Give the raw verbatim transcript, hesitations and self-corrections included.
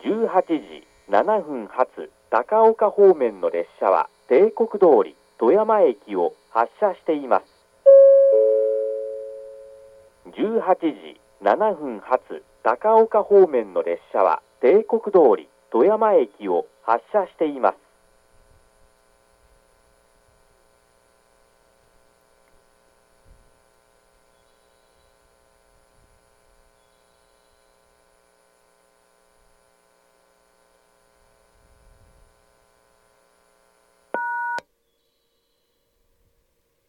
じゅうはちじななふん発高岡方面の列車は帝国通り富山駅を発車しています。じゅうはちじななふん発高岡方面の列車は帝国通り富山駅を発車しています。